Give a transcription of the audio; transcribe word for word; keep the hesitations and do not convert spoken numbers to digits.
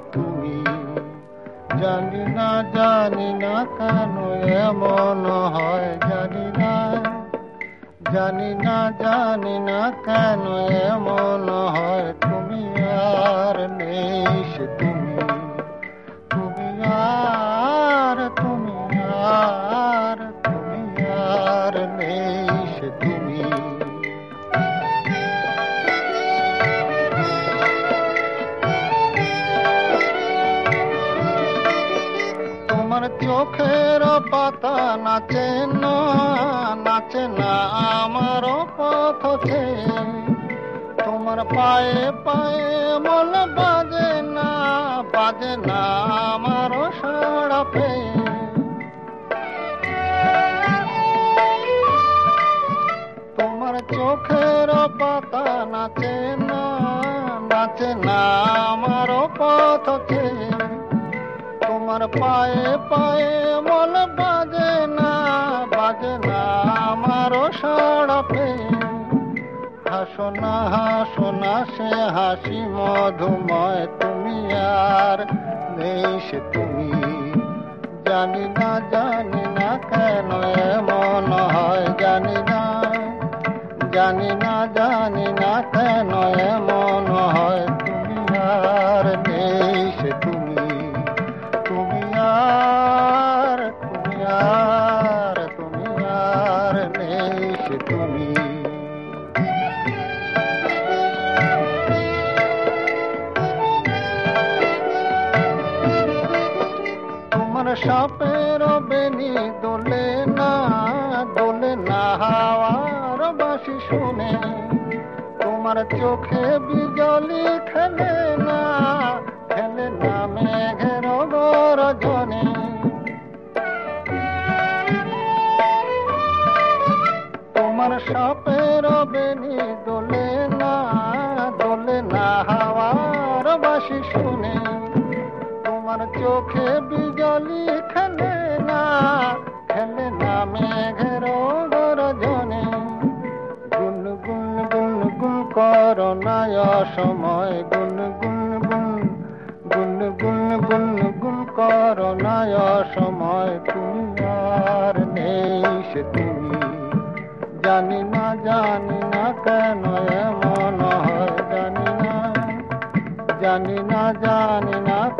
তুমি। জানি না জানি না কেন এমন হয়, জানি না জানি না জানি না কেন এমন হয়, তুমি আর নেই সে তুমি। তুমি আর তুমি আর তুমি আর নেই সে তুমি। তোমার চোখের পাতা নাচে না, নাচে না আমার পথে। তোমার পায়ে পায়ে মন বাজে না, বাজে না আমার সাড়া পেয়ে। তোমার চোখের পাতা নাচে না, নাচে না আমার পথে। তোমার পায়ে পায়ে মন বাজে না, বাজে না আমার সাড়া পেয়ে। হাসো না হাসো না সে হাসি মধুময়, তুমি আর নেই সে তুমি। জানি না জানি না কেন এমন হয়, জানি না জানি না জানি না কেন এমন হয়, তুমি আর নেই সে তুমি। তুমি আর তুমি আর তুমি আর নেই সে তুমি। তোমার সাপের বেনি দোলে না, দোলে না হাওয়ার বাঁশি শুনে। তোমার চোখে বিজলি খেলে না, খেলে না মেঘের গর্জনে। তোমার সাপের বেনি দোলে না, দোলে না হাওয়ার বাঁশি শুনে। তোমার চোখে বিজলি খেলে না, খেলে না মেঘের গর্জনে। গুন গুন গুন গুন করো না অসময়, গুন গুন গুন গুন গুন গুন গুন করো না অসময়, তুমি আর নেই সে তুমি। জানি না জানি না কেন এমন হয়, জানি না জানি না জানি না